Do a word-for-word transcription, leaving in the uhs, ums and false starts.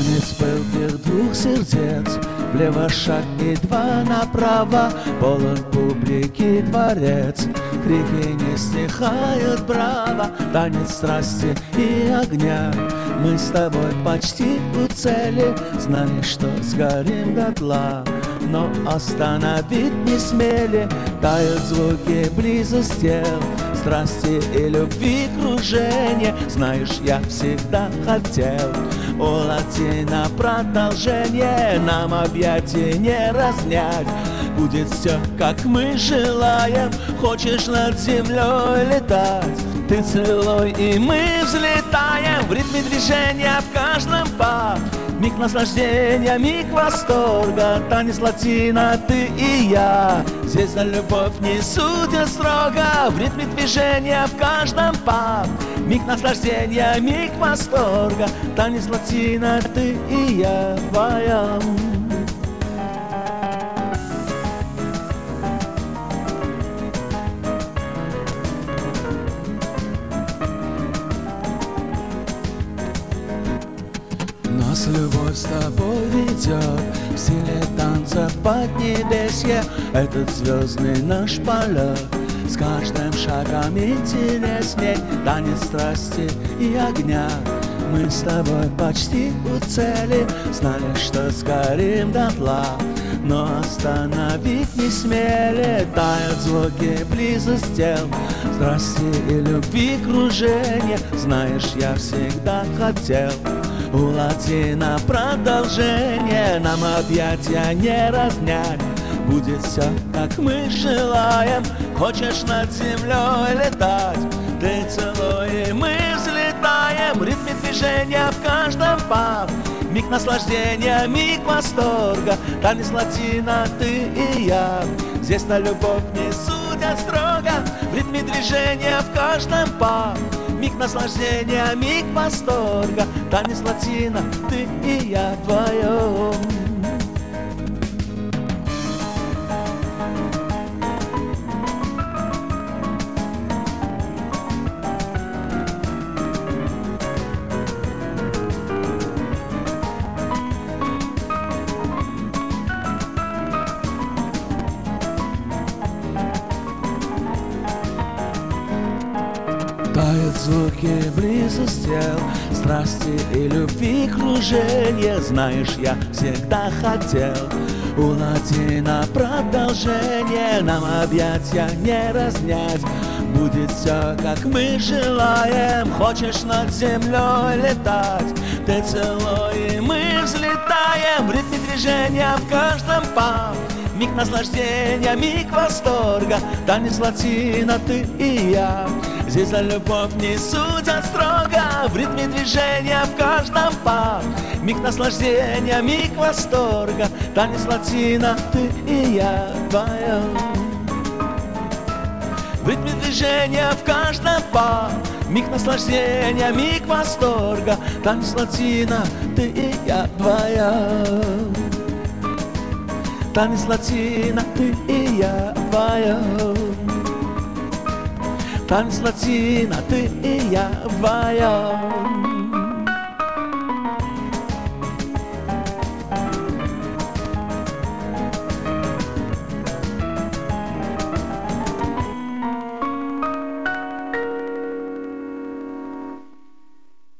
Танец пылких двух сердец, влево шаг и два направо, полон публики дворец. Крики не стихают, браво, танец страсти и огня. Мы с тобой почти у цели, знаешь, что сгорим дотла, но остановить не смели. Тают звуки близость тел, страсти и любви кружение. Знаешь, я всегда хотел у латина продолжение. Нам объятия не разнять, будет все, как мы желаем. Хочешь над землей летать, ты целуй, и мы взлетаем. В ритме движения в каждом па, миг наслаждения, миг восторга. Танец латина, ты и я, здесь на любовь не судят строго. В ритме движения в каждом па, миг наслаждения, миг восторга. Танец латина, ты и я вдвоем. Нас любовь с тобой ведет в стиле танца поднебесье. Этот звездный наш полет с каждым шагом интересней. Танец страсти и огня, мы с тобой почти у цели. Знали, что сгорим дотла, но остановить не смели. Тают звуки близость тел, страсти и любви кружение. Знаешь, я всегда хотел у латина продолжение. Нам объятия не разнять, будет все, как мы желаем. Хочешь над землей летать, ты целуй, и мы взлетаем. В ритме движения в каждом па, миг наслаждения, миг восторга. Танец латина, ты и я, здесь на любовь не судят строго. В ритме движения в каждом па, миг наслаждения, миг восторга. Танец латина, ты и я вдвоем. Тают звуки близость тел, страсти и любви кружение. Знаешь, я всегда хотел у латина продолжение. Нам объятия не разнять, будет все, как мы желаем. Хочешь над землей летать, ты целуй, и мы взлетаем. В ритме движения в каждом па, миг наслаждения, миг восторга. Танец латина, ты и я, здесь за любовь не судят строго. В ритме движения в каждом па, миг наслаждения, миг восторга. Танец латина, ты и я вдвоем. В ритме движения в каждом па, миг наслаждения, миг восторга. Танец латина, ты и я вдвоем. Танец латина, ты и я вдвоем. Танец латина, ты и я вдвоем.